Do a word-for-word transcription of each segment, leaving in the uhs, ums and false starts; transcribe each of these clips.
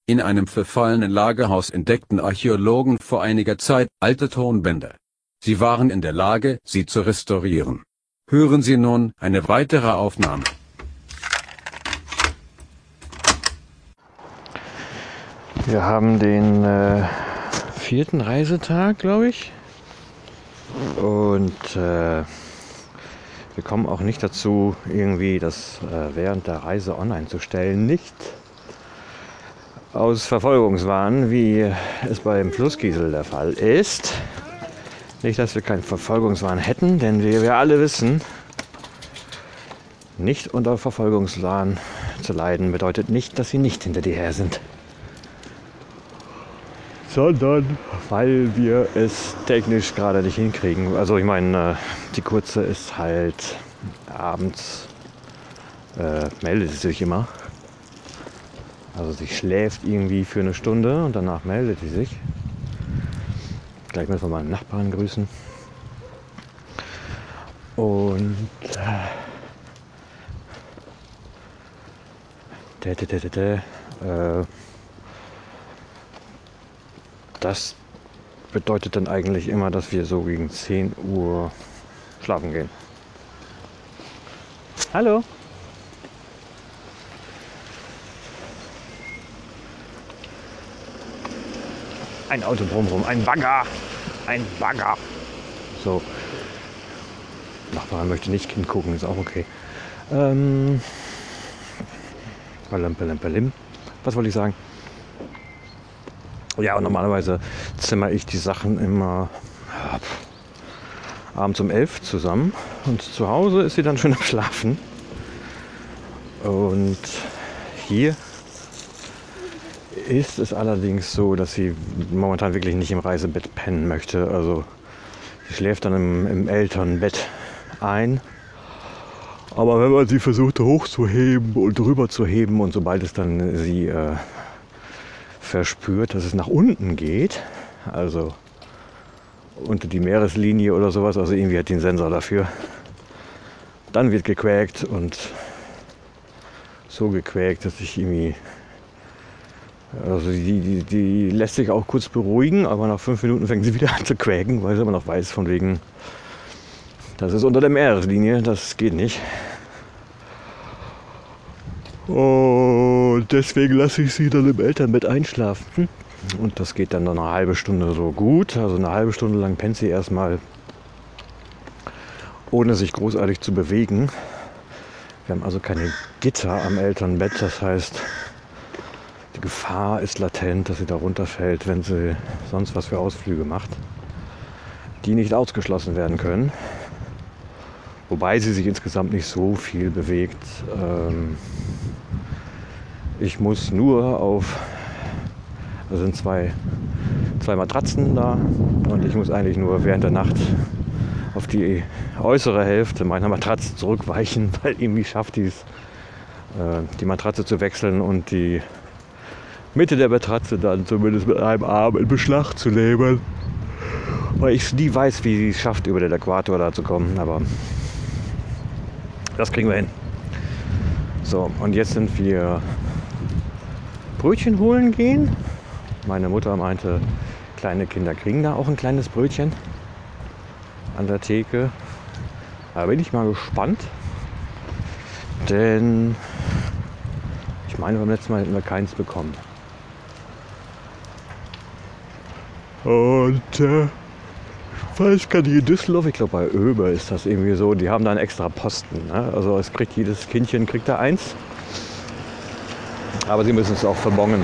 In einem verfallenen Lagerhaus entdeckten Archäologen vor einiger Zeit alte Tonbänder. Sie waren in der Lage, sie zu restaurieren. Hören Sie nun eine weitere Aufnahme. Wir haben den äh, vierten Reisetag, glaube ich. Und äh, wir kommen auch nicht dazu, irgendwie das äh, während der Reise online zu stellen. Nicht aus Verfolgungswahn, wie es beim Flusskiesel der Fall ist. Nicht, dass wir keinen Verfolgungswahn hätten, denn wie wir alle wissen, nicht unter Verfolgungswahn zu leiden bedeutet nicht, dass sie nicht hinter dir her sind. Sondern weil wir es technisch gerade nicht hinkriegen. Also ich meine, die Kurze ist halt abends, äh, meldet sie sich immer. Also sie schläft irgendwie für eine Stunde und danach meldet sie sich. Gleich müssen wir mal einen Nachbarn grüßen. Und äh, tä, tä, tä, tä, tä, äh, das bedeutet dann eigentlich immer, dass wir so gegen zehn Uhr schlafen gehen. Hallo. Ein Auto drumherum, ein Bagger, ein Bagger. So. Nachbarn möchte nicht hingucken, ist auch okay. Ähm. Palim, palim, palim. Was wollte ich sagen? Ja, und normalerweise zimmer ich die Sachen immer ja, abends um elf zusammen. Und zu Hause ist sie dann schon am Schlafen. Und hier ist es allerdings so, dass sie momentan wirklich nicht im Reisebett pennen möchte. Also sie schläft dann im, im Elternbett ein. Aber wenn man sie versucht hochzuheben und drüber zu heben und sobald es dann sie äh, verspürt, dass es nach unten geht, also unter die Meereslinie oder sowas, also irgendwie hat die einen Sensor dafür, dann wird gequäkt und so gequäkt, dass ich irgendwie, also die, die, die lässt sich auch kurz beruhigen, aber nach fünf Minuten fängt sie wieder an zu quäken, weil sie immer noch weiß, von wegen, das ist unter der Meereslinie, das geht nicht. Und deswegen lasse ich sie dann im Elternbett einschlafen. Und das geht dann noch eine halbe Stunde so gut. Also eine halbe Stunde lang pennt sie erstmal, ohne sich großartig zu bewegen. Wir haben also keine Gitter am Elternbett. Das heißt, die Gefahr ist latent, dass sie da runterfällt, wenn sie sonst was für Ausflüge macht, die nicht ausgeschlossen werden können. Wobei sie sich insgesamt nicht so viel bewegt. Ähm, ich muss nur auf, da sind zwei, zwei Matratzen da und ich muss eigentlich nur während der Nacht auf die äußere Hälfte meiner Matratze zurückweichen, weil irgendwie schafft die es, äh, die Matratze zu wechseln und die Mitte der Matratze dann zumindest mit einem Arm in Beschlag zu nehmen. Weil ich nie weiß, wie sie es schafft, über den Äquator da zu kommen, aber das kriegen wir hin. So, und jetzt sind wir Brötchen holen gehen. Meine Mutter meinte, kleine Kinder kriegen da auch ein kleines Brötchen an der Theke. Da bin ich mal gespannt, denn ich meine, beim letzten Mal hätten wir keins bekommen. Und äh, ich weiß gar nicht, in Düsseldorf, ich glaube bei Oeber ist das irgendwie so, die haben da einen extra Posten. Ne? Also es kriegt jedes Kindchen kriegt da eins. Aber sie müssen es auch verbongen.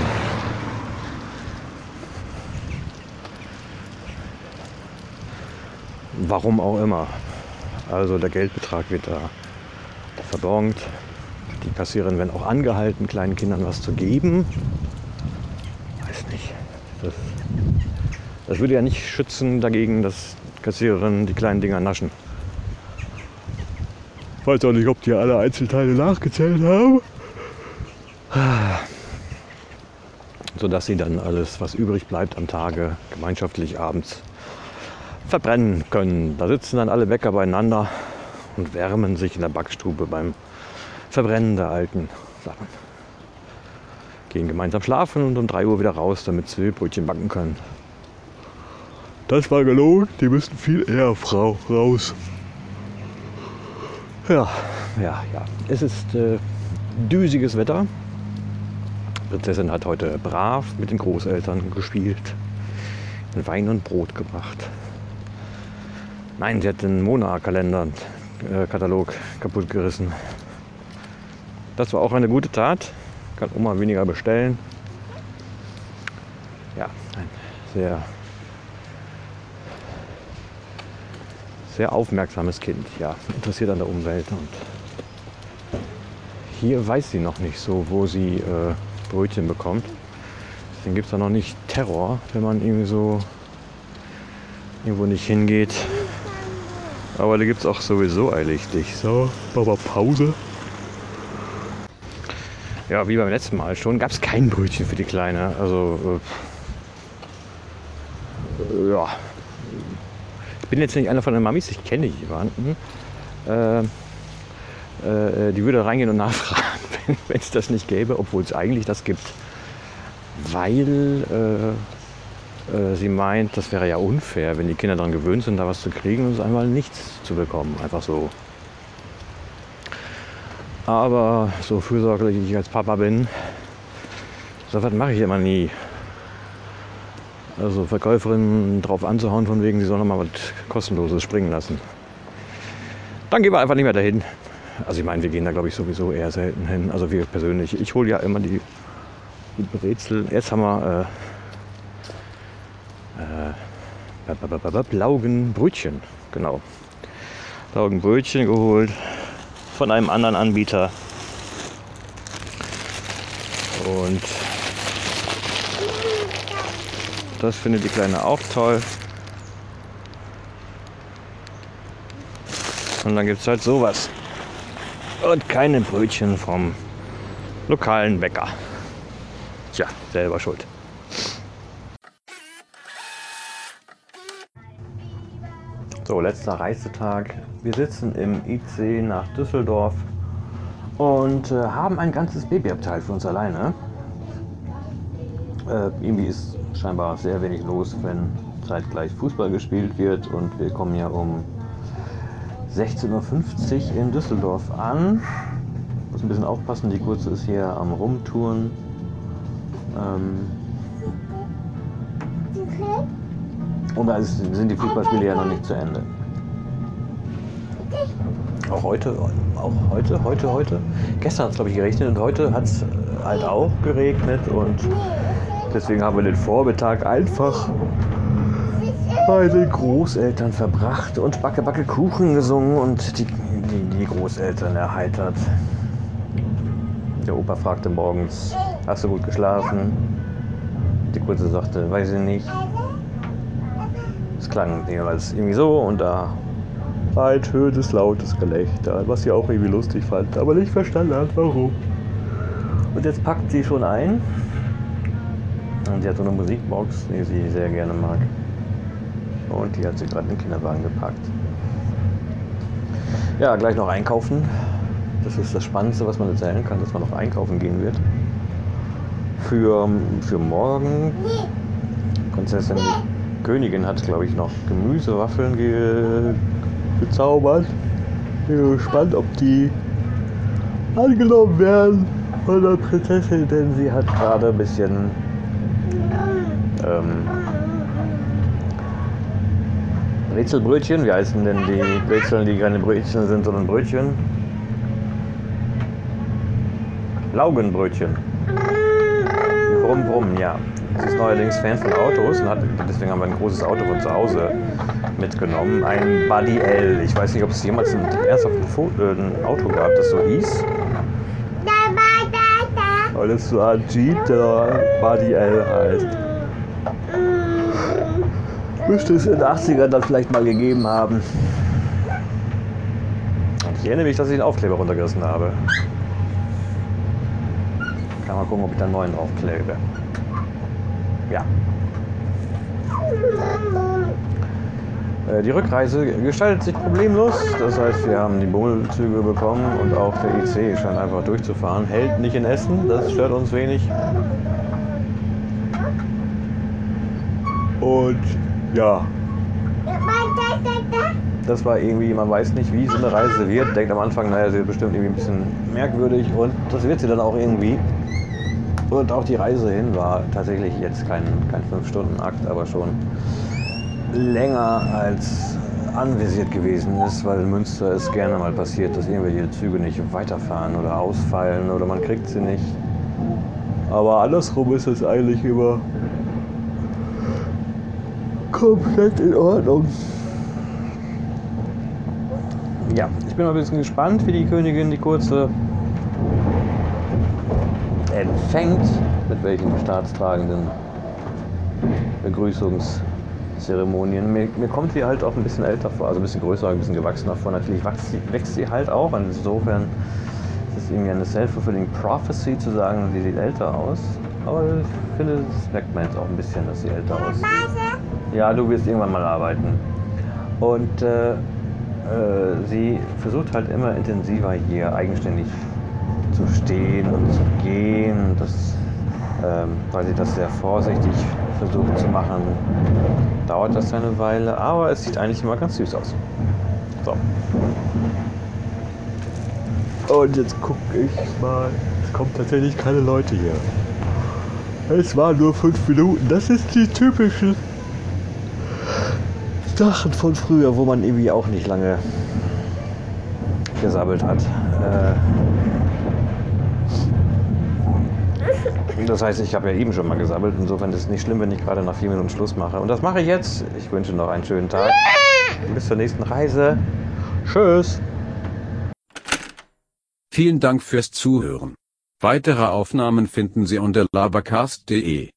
Warum auch immer. Also der Geldbetrag wird da verbongt. Die Kassiererin werden auch angehalten, kleinen Kindern was zu geben. Weiß nicht. Das, das würde ja nicht schützen dagegen, dass Kassiererinnen die kleinen Dinger naschen. Ich weiß auch nicht, ob die alle Einzelteile nachgezählt haben. Sodass sie dann alles, was übrig bleibt am Tage, gemeinschaftlich abends verbrennen können. Da sitzen dann alle Bäcker beieinander und wärmen sich in der Backstube beim Verbrennen der alten Sachen. gehen gemeinsam schlafen und um drei Uhr wieder raus, damit sie Brötchen backen können. Das war gelogen, die müssen viel eher Frau raus. Ja, ja, ja. Es ist äh, düsiges Wetter. Die Prinzessin hat heute brav mit den Großeltern gespielt, Wein und Brot gebracht. Nein, sie hat den Mona-Kalender-Katalog kaputt gerissen. Das war auch eine gute Tat. Kann Oma weniger bestellen. Ja, ein sehr, sehr aufmerksames Kind. Ja, interessiert an der Umwelt. Und hier weiß sie noch nicht so, wo sie äh, Brötchen bekommt. Deswegen gibt es da noch nicht Terror, wenn man irgendwie so irgendwo nicht hingeht. Aber da gibt es auch sowieso eilig dich. So, Baba Pause. Ja, wie beim letzten Mal schon, gab es kein Brötchen für die Kleine. Also, äh, ja. Ich bin jetzt nicht einer von den Mamis, ich kenne jemanden. Äh, äh, die würde reingehen und nachfragen, wenn es das nicht gäbe, obwohl es eigentlich das gibt. Weil äh, äh, sie meint, das wäre ja unfair, wenn die Kinder daran gewöhnt sind, da was zu kriegen und es einmal nichts zu bekommen. Einfach so. Aber so fürsorglich ich als Papa bin, so was mache ich immer nie. Also Verkäuferinnen drauf anzuhauen, von wegen, sie sollen noch mal was Kostenloses springen lassen. Dann gehen wir einfach nicht mehr dahin. Also ich meine, wir gehen da glaube ich sowieso eher selten hin. Also wir persönlich. Ich hole ja immer die, die Brezel. Jetzt haben wir äh, äh, Laugenbrötchen. Genau. Laugenbrötchen geholt. Von einem anderen Anbieter. Und das findet die Kleine auch toll. Und dann gibt es halt sowas. Und keine Brötchen vom lokalen Bäcker. Tja, selber schuld. So, letzter Reisetag. Wir sitzen im I C nach Düsseldorf und äh, haben ein ganzes Babyabteil für uns alleine. Äh, irgendwie ist scheinbar sehr wenig los, wenn zeitgleich Fußball gespielt wird, und wir kommen ja um sechzehn Uhr fünfzig in Düsseldorf an. Muss ein bisschen aufpassen, die Kurze ist hier am Rumtouren. Ähm, Und da ist, sind die Fußballspiele ja noch nicht zu Ende. Auch heute, auch heute, heute, heute. Gestern hat es glaube ich geregnet und heute hat es halt auch geregnet, und deswegen haben wir den Vormittag einfach bei den Großeltern verbracht und Backe, Backe Kuchen gesungen und die, die, die Großeltern erheitert. Der Opa fragte morgens, hast du gut geschlafen? Die Kurze sagte, weiß ich nicht. Es klang jeweils irgendwie so, und da war ein schönes, lautes Gelächter, was sie auch irgendwie lustig fand, aber nicht verstanden hat, warum. Und jetzt packt sie schon ein. Und sie hat so eine Musikbox, die sie sehr gerne mag. Und die hat sie gerade in den Kinderwagen gepackt. Ja, gleich noch einkaufen. Das ist das Spannendste, was man erzählen kann, dass man noch einkaufen gehen wird. Für, für morgen. Prinzessin Königin hat, glaube ich, noch Gemüsewaffeln ge gezaubert. Ich bin gespannt, ob die angenommen werden von der Prinzessin, denn sie hat gerade ein bisschen ähm, Brezelbrötchen. Wie heißen denn die Brezeln, die keine Brötchen sind, sondern Brötchen? Laugenbrötchen. Brumm, brumm, ja. Sie ist neuerdings Fan von Autos und hat, deswegen haben wir ein großes Auto von zu Hause mitgenommen. Ein Buddy L. Ich weiß nicht, ob es jemals ein, ernsthaften ein Auto gab, das so hieß. Weil es so ein Jeep, der Buddy L heißt. Müsste es in den achtzigern dann vielleicht mal gegeben haben. Und ich erinnere mich, dass ich den Aufkleber runtergerissen habe. Kann mal gucken, ob ich da einen neuen draufklebe. Ja. Äh, die Rückreise gestaltet sich problemlos. Das heißt, wir haben die Bummelzüge bekommen und auch der I C scheint einfach durchzufahren. Hält nicht in Essen, das stört uns wenig. Und ja, das war irgendwie, man weiß nicht, wie so eine Reise wird. Denkt am Anfang, naja, sie wird bestimmt irgendwie ein bisschen merkwürdig und das wird sie dann auch irgendwie. Und auch die Reise hin war tatsächlich jetzt kein, kein fünf Stunden Akt, aber schon länger als anvisiert gewesen ist, weil in Münster es gerne mal passiert, dass irgendwelche Züge nicht weiterfahren oder ausfallen oder man kriegt sie nicht. Aber andersrum ist es eigentlich immer komplett in Ordnung. Ja, ich bin mal ein bisschen gespannt, wie die Königin die kurze empfängt, mit welchen staatstragenden Begrüßungszeremonien. Mir, mir kommt sie halt auch ein bisschen älter vor, also ein bisschen größer, ein bisschen gewachsener vor. Natürlich wächst sie, wächst sie halt auch, und insofern ist es irgendwie eine self-fulfilling prophecy zu sagen, sie sieht älter aus. Aber ich finde, das merkt man jetzt auch ein bisschen, dass sie älter aussieht. Ja, du wirst irgendwann mal arbeiten. Und äh, äh, sie versucht halt immer intensiver hier eigenständig zu stehen und zu gehen. Das, ähm, weil sie das sehr vorsichtig versucht zu machen, dauert das eine Weile, aber es sieht eigentlich immer ganz süß aus. So. Und jetzt gucke ich mal, es kommen tatsächlich keine Leute hier. Es waren nur fünf Minuten. Das ist die typischen Sachen von früher, wo man irgendwie auch nicht lange gesabbelt hat. Das heißt, ich habe ja eben schon mal gesabbelt. Insofern ist es nicht schlimm, wenn ich gerade nach vier Minuten Schluss mache. Und das mache ich jetzt. Ich wünsche noch einen schönen Tag. Bis zur nächsten Reise. Tschüss. Vielen Dank fürs Zuhören. Weitere Aufnahmen finden Sie unter labercast punkt de.